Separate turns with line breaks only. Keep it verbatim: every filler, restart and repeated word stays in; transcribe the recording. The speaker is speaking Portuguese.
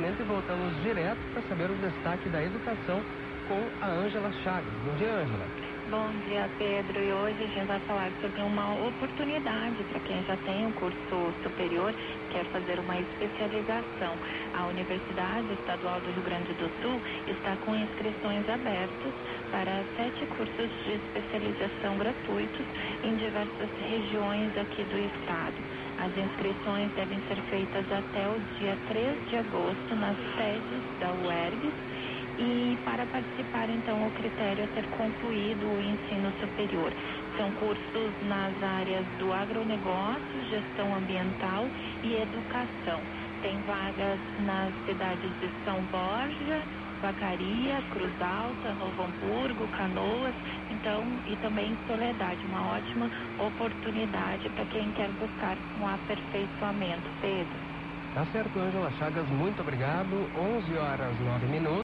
momento e voltamos direto para saber o destaque da educação com a Ângela Chagas. Bom dia, Ângela.
Bom dia, Pedro. E hoje a gente vai falar sobre uma oportunidade para quem já tem um curso superior, quer fazer uma especialização. A Universidade Estadual do Rio Grande do Sul está com inscrições abertas para sete cursos de especialização gratuitos em diversas regiões aqui do estado. As inscrições devem ser feitas até o dia três de agosto nas sedes da U E R G S. E para participar, então, o critério é ter concluído o ensino superior. São cursos nas áreas do agronegócio, gestão ambiental e educação. Tem vagas nas cidades de São Borja, Vacaria, Cruz Alta, Novo Hamburgo, Canoas, então, e também Soledade. Uma ótima oportunidade para quem quer buscar um aperfeiçoamento. Pedro.
Tá certo, Ângela Chagas, muito obrigado. onze horas, nove minutos.